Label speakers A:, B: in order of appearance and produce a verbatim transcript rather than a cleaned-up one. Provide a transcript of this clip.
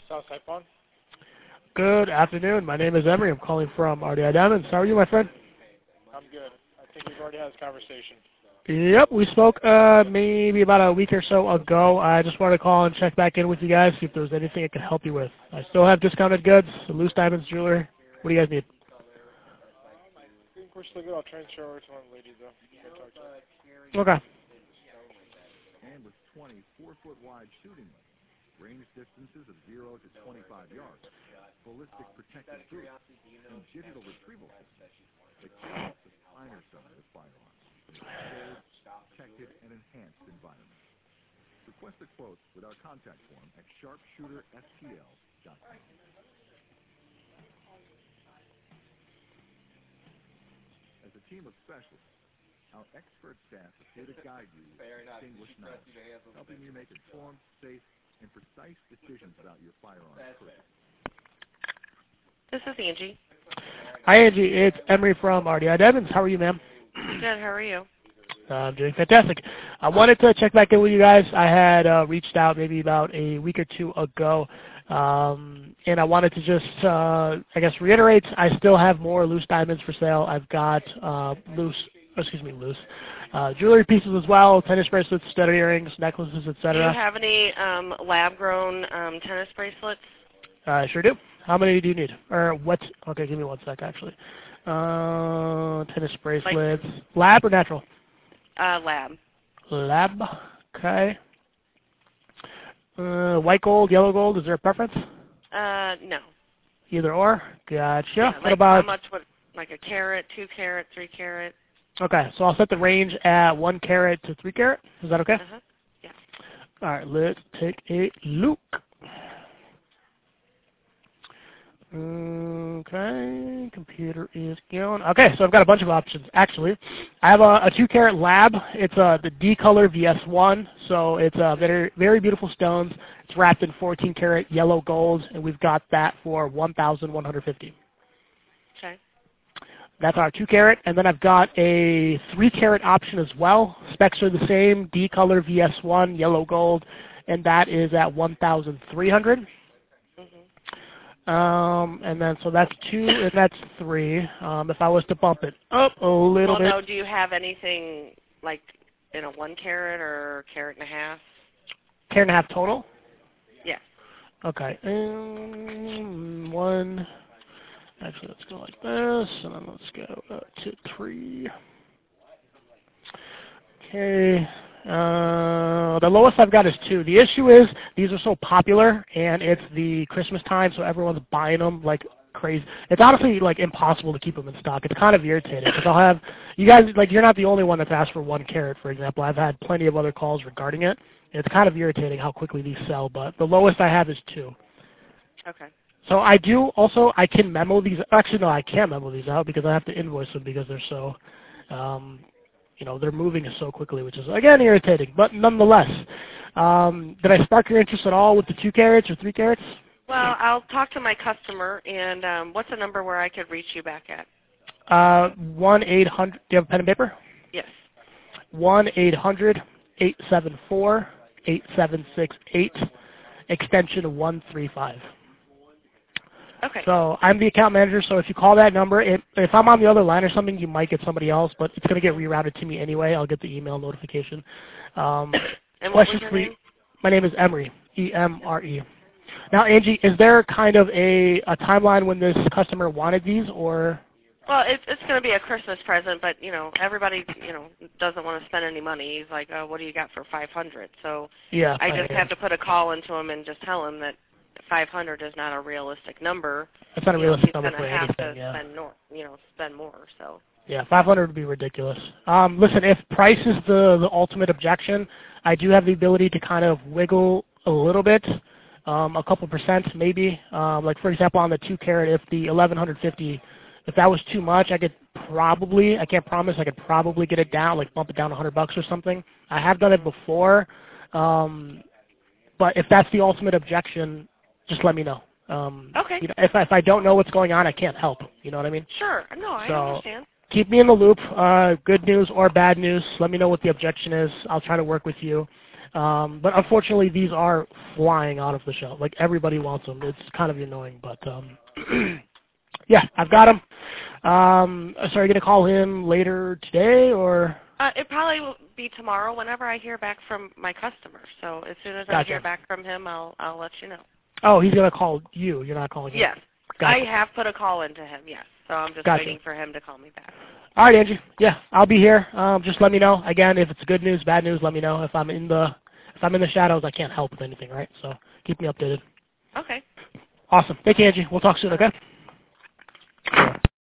A: Southside Pawn.
B: Good afternoon. My name is Emery. I'm calling from R D I Diamonds. How are you, my friend?
A: I'm good. I think we've already had this conversation.
B: Yep, we spoke uh, maybe about a week or so ago. I just wanted to call and check back in with you guys, see if there was anything I could help you with. I still have discounted goods, loose diamonds, jewelry. What do you guys need?
A: Um, I think we're still good. I'll transfer over to one of the ladies, though. Go talk to her.
B: Okay.
C: And with twenty four-foot wide shooting range distances of zero to twenty-five yards, ballistic protective boots, and digital retrieval systems, the key is the finer side of firearms in a controlled, protected, and enhanced environment. Request a quote with our contact form at sharpshooter S T L dot com. As a team of specialists, our expert staff is here to guide you with distinguished knowledge, helping you make informed, safe, and precise decisions about your firearms purchase.
D: This is Angie.
B: Hi, Angie. It's Emery from R D I Diamonds. How are you, ma'am?
D: Good. How are you?
B: Uh, I'm doing fantastic. I wanted to check back in with you guys. I had uh, reached out maybe about a week or two ago, um, and I wanted to just, uh, I guess, reiterate. I still have more loose diamonds for sale. I've got uh, loose, excuse me, loose uh, jewelry pieces as well, tennis bracelets, studded earrings, necklaces, et
D: Do you
B: cetera.
D: have any um, lab-grown um, tennis bracelets?
B: I sure do. How many do you need? Or what? Okay, give me one sec, actually. Uh, tennis bracelets. Like, lab or natural?
D: Uh, lab.
B: Lab. Okay. Uh, white gold, yellow gold. Is there a preference?
D: Uh, no.
B: Either or. Gotcha.
D: Yeah,
B: what
D: like
B: about?
D: How much would, like a carat, two carat, three carat?
B: Okay, so I'll set the range at one carat to three carat. Is that okay?
D: Uh-huh. Yeah.
B: All right, let's take a look. Okay, computer is going. Okay, so I've got a bunch of options. Actually, I have a, a two-carat lab. It's uh, the D-Color V S one, so it's uh, very, very beautiful stones. It's wrapped in fourteen karat yellow gold, and we've got that for one thousand one hundred fifty dollars.
D: Okay.
B: That's our two-carat, and then I've got a three-carat option as well. Specs are the same, D-Color V S one, yellow gold, and that is at one thousand three hundred dollars. Um, and then, so that's two, and that's three. Um, if I was to bump it up a little
D: well,
B: bit.
D: no, do you have anything like in a one carat or carat and a half?
B: Carat and a half total?
D: Yeah.
B: Okay. Um, one. Actually, let's go like this, and then let's go up to three. Okay. Uh, the lowest I've got is two. The issue is these are so popular, and it's the Christmas time, so everyone's buying them like crazy. It's honestly like impossible to keep them in stock. It's kind of irritating because I'll have you guys like you're not the only one that's asked for one carat, for example. I've had plenty of other calls regarding it. It's kind of irritating how quickly these sell, but the lowest I have is two.
D: Okay.
B: So I do also I can memo these. Actually, no, I can't memo these out because I have to invoice them because they're so. Um, You know, they're moving so quickly, which is, again, irritating. But nonetheless, um, did I spark your interest at all with the two carats or three carats?
D: Well, I'll talk to my customer, and um, what's a number where I could reach you back at?
B: Uh, one eight hundred. Do you have a pen and paper?
D: Yes.
B: one eight hundred eight seven four eight seven six eight, extension one three five.
D: Okay.
B: So I'm the account manager, so if you call that number, it, if I'm on the other line or something, you might get somebody else, but it's going to get rerouted to me anyway. I'll get the email notification. Um,
D: and what was
B: questions
D: your
B: for you?
D: name?
B: My name is Emery, E M R E. Now, Angie, is there kind of a, a timeline when this customer wanted these, or?
D: Well, it's it's going to be a Christmas present, but you know everybody you know doesn't want to spend any money. He's like, oh, what do you got for five hundred? So
B: Yeah,
D: I
B: I
D: just
B: am.
D: have to put a call into him and just tell him that five hundred is not a realistic number.
B: That's not a
D: You know,
B: realistic
D: he's
B: number
D: gonna
B: for
D: have
B: anything.
D: to
B: Yeah.
D: spend more, you know, spend more. So.
B: Yeah, five hundred would be ridiculous. Um, listen, if price is the the ultimate objection, I do have the ability to kind of wiggle a little bit, um, a couple percent maybe. Um, like for example, on the two carat, if the eleven fifty, if that was too much, I could probably, I can't promise, I could probably get it down, like bump it down a hundred bucks or something. I have done it before, um, but if that's the ultimate objection, just let me know. Um,
D: Okay.
B: You know, if if I don't know what's going on, I can't help. You know what I mean?
D: Sure. No, I
B: So,
D: understand.
B: keep me in the loop. Uh, good news or bad news. Let me know what the objection is. I'll try to work with you. Um, but unfortunately, these are flying out of the shelf. Like, everybody wants them. It's kind of annoying, but um, yeah, I've got him. Um, so are you going to call him later today, or?
D: Uh, it probably will be tomorrow whenever I hear back from my customer. So as soon as
B: Gotcha.
D: I hear back from him, I'll I'll let you know.
B: Oh, he's going to call you. You're not calling him?
D: Yes.
B: Gotcha.
D: I have put a call into him, yes. So I'm just
B: Gotcha.
D: waiting for him to call me back.
B: All right, Angie. Yeah, I'll be here. Um, just let me know. Again, if it's good news, bad news, let me know. If I'm in the if I'm in the shadows, I can't help with anything, right? So keep me updated.
D: Okay.
B: Awesome. Thank you, Angie. We'll talk soon, okay?